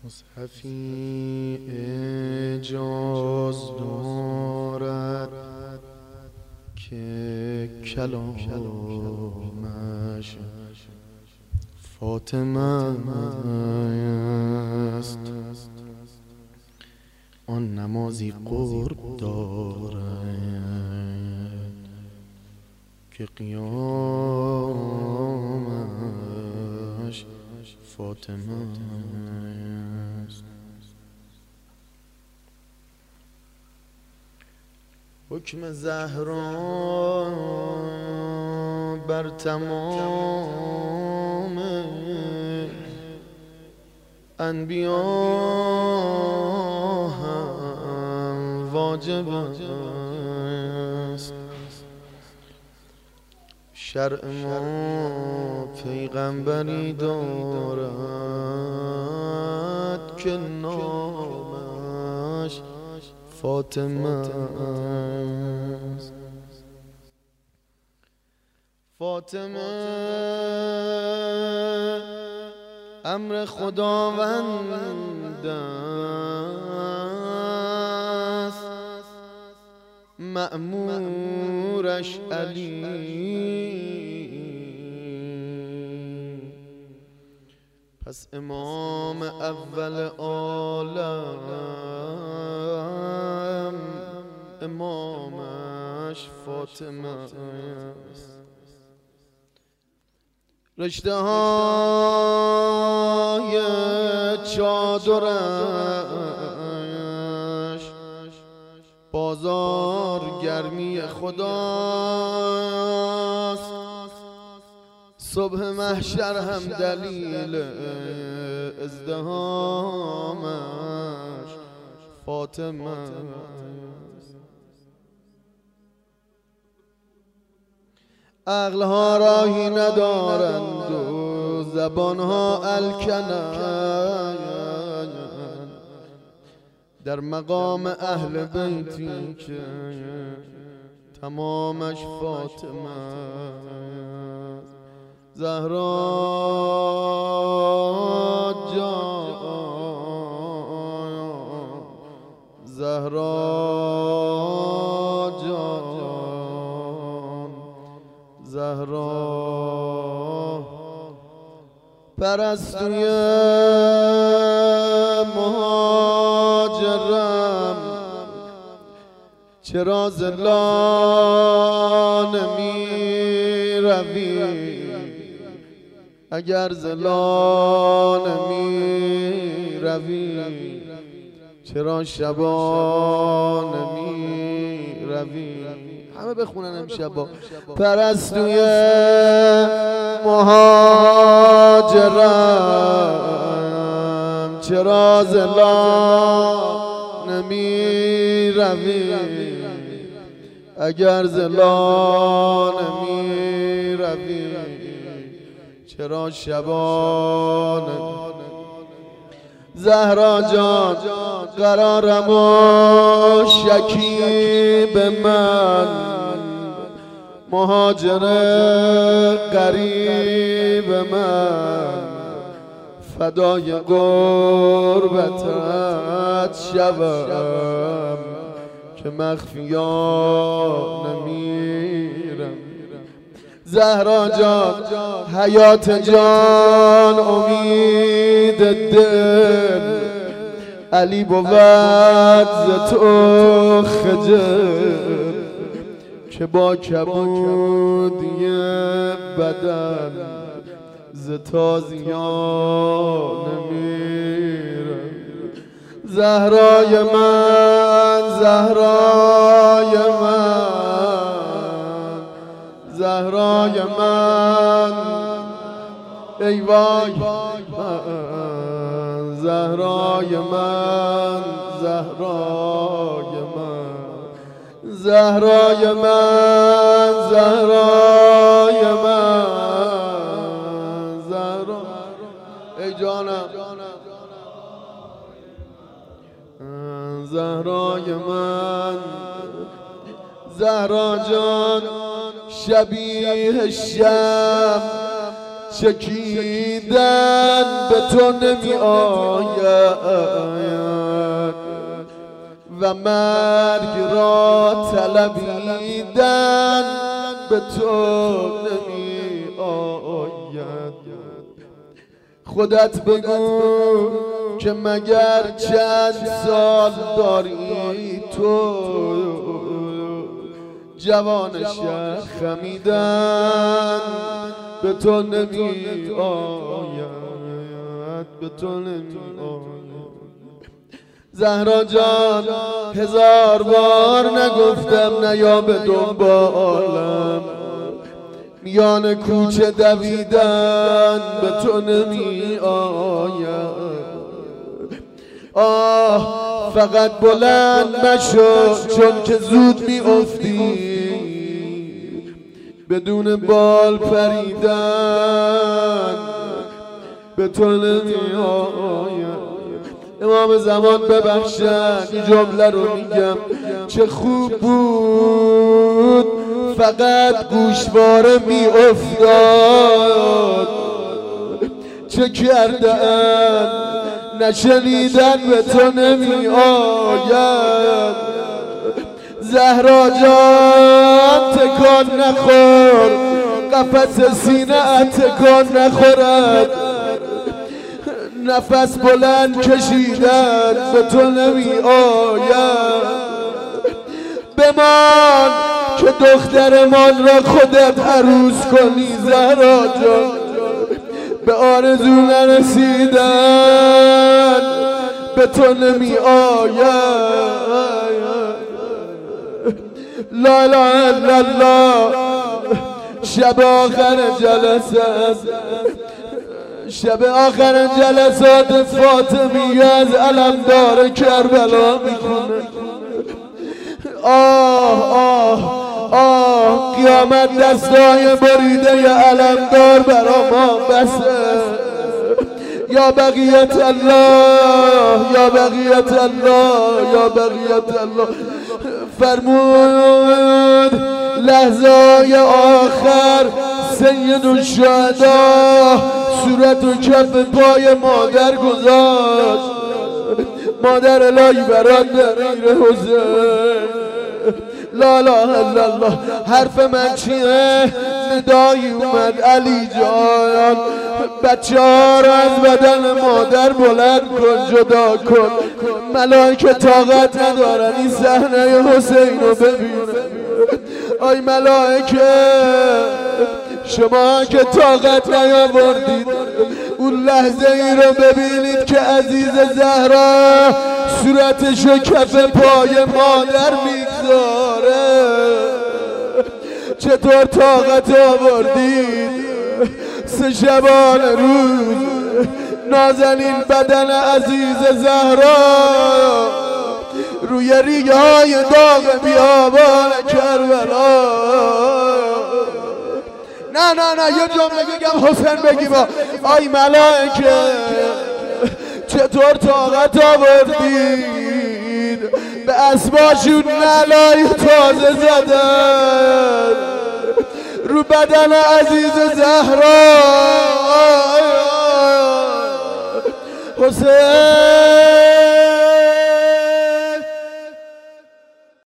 مصحفی اجاز دارد که کلامش فاطمه است. آن نمازی قرب دارد که قیامش فاطمه است. حکم زهرا بر تمام انبیا هم واجب است. شرع ما پیغمبری دارد که نامش فاطمه است. فاطمه امر خداوند است، مأمورش علی. پس امام اول عالم امامش فاطمه است. رشته های چادرش بازار گرمی خداست. صبح محشر هم دلیل ازدحامش فاطمه است. عقلها راهی ندارند و زبانها الکنند در مقام اهل بیتی که تمامش فاطمه است. زهرا جان، زهرا جان، زهرا پرستوی مهاجرم، چرا زلا نمی روی؟ اگر زلا نمی روی چرا شبا نمی روی؟ همه بخونن امشبا. پرستوی مهاجرم، چرا زلا نمی روی؟ اگر زلا نمی روی چرا شبانه؟ زهرا جان قرارم و شکیب من، مهاجر قریب من، فدای غربتت شوم که مخفیانه میرم. زهرا جان حیات جان امید دل، علی بود ز تو خجل که با کبودی بدن ز تازیان نمیرم. زهرای من، زهرای من، زهرای من، ای وای زهرای من، زهرای من، زهرای من، زهرای من، زهرا ای جانم، زهرای من. زهرا جان شبیه شب چکیدن به تو نمی آید و مرگ را طلبیدن به تو نمی آید. خودت بگو که مگر چند سال داری تو، جوان شهر خمیدن به تو نمی آید، به تو نمی آید. زهرا جان 1000 بار نگفتم نیا به دنبالم، میان کوچه دویدن به تو نمی آید. آه فقط بلند نشو چون که زود می افتی، بدون بال پریدن به تو نمی آید. امام زمان ببخشن این جمله رو میگم، چه خوب بود فقط گوشواره می افتاد، چه کردن نشنیدن به تو نمی آید. زهرا جان تکان نخور، قفس سینه تکان نخورد، نفس بلند کشیدن به تو نمی آید. بمان که دخترمان را خودت عروس کنی زهرا جان، به آرزو نرسیدن به تو نمی آید. لا اله الا الله. شب آخر جلسات، شب آخر جلسات فاطمی از علمدار کربلا میخونه. آه آه آه قیامت دستای بریده علمدار برا ما بسه. یا بقیت الله، یا بقیت الله، یا بقیت الله. فرمود لحظه آخر سید الشهدا صورت و کف پای مادر گذاشت. مادر الهی برادر حسین، لا اله الا الله. حرف من چیه؟ ندایی اومد علی جان، بچه ها را از بدن مادر بلند کن، جدا کن. ملائکه طاقت ندارن این صحنه حسین رو ببینن. آی ملائکه شما که طاقت نیاوردید اون لحظه ای رو ببینید که عزیز زهرا صورتشو کف پای مادر میگذاره. چطور طاقت آوردید 3 شبانه روز نازنین بدن عزیز زهرا روی ریگه های داغ بیابان کربلا. نه نه نه یه جمله بگم حسین بگی با آی ملائکه چطور طاقت آوردید به اسباشون نلای تازه زدن رو بدن عزیز زهرا. حسین